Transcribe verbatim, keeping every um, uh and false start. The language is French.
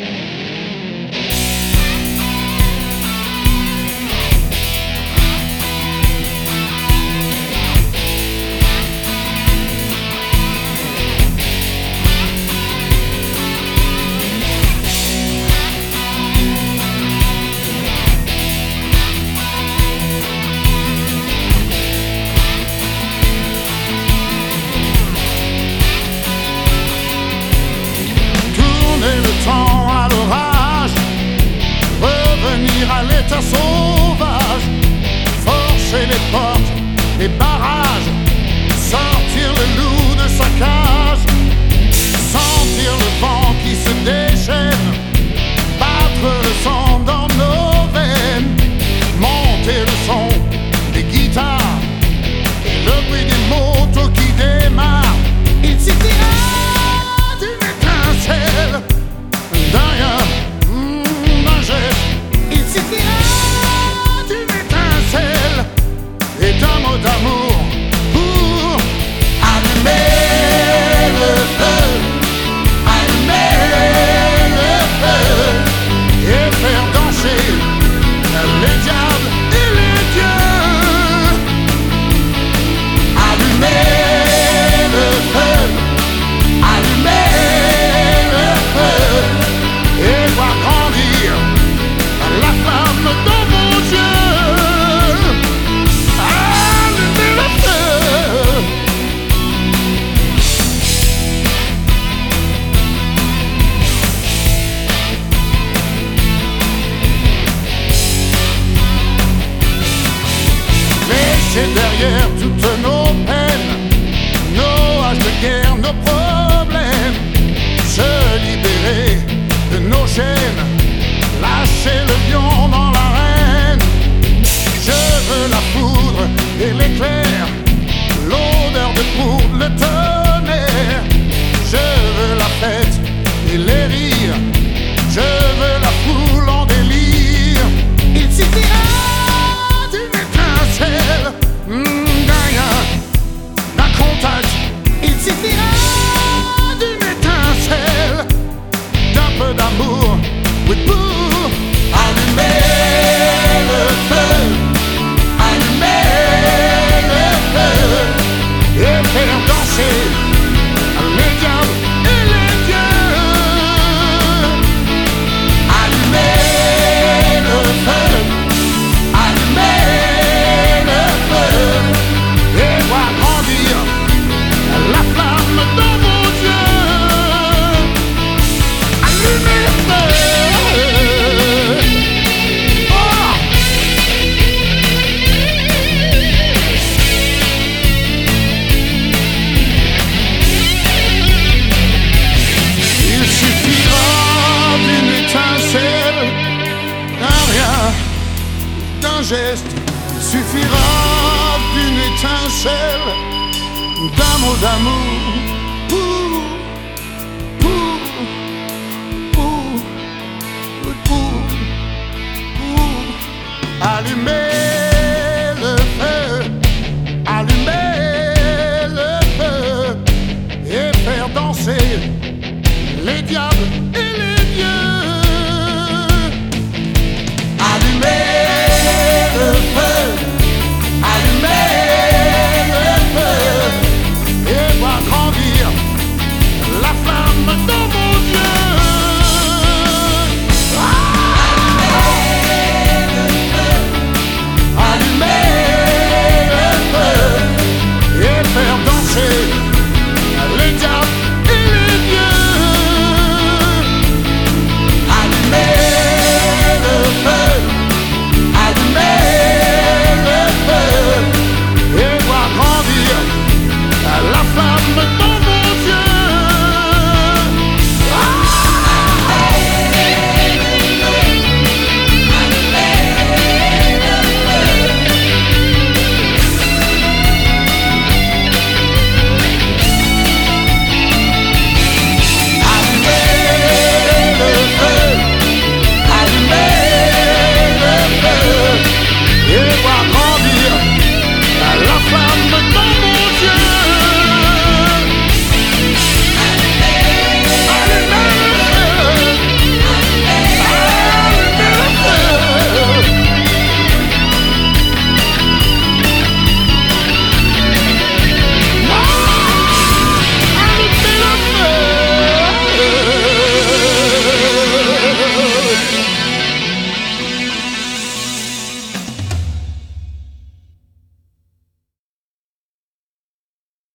À l'orage, revenir à l'état sauvage, forcer les portes, les barrages, sortir le loup de sa cage, sentir le vent qui se déchaîne, battre le sang dans nos veines, monter le son des guitares et le bruit des motos qui démarrent. Il suffira d'une étincelle, d'un rien, mmh, d'un geste. Il suffira d'une étincelle et d'un mot d'amour pour allumer le feu, allumer le feu et faire danser les diables et les dieux. Allumer le feu, allumer le feu et voir grandir la flamme dans vos yeux. Allumez le feu. Laissez derrière toutes nos peines, nos haches de guerre, nos problèmes, se libérer de nos chaînes, lâcher le lion dans l'arène. Je veux la foudre et l'éclair, l'odeur de poudre, le tonnerre. Je veux la fête et les rires, je veux la foule en délire. Il suffira d'une étincelle, mmh, d'un rien, d'un contact. Il suffira d'une étincelle, d'un peu d'amour, oui, pour allumer le feu, allumer le feu et faire danser les diables et les dieux. Allumer le feu, allumer le feu et voir grandir la flamme dans vos yeux. Allumez le feu. Oh! Il suffira d'une étincelle, d'un rien, d'un geste. Il suffira d'une étincelle, d'un mot d'amour pour, pour, pour, pour, pour allumer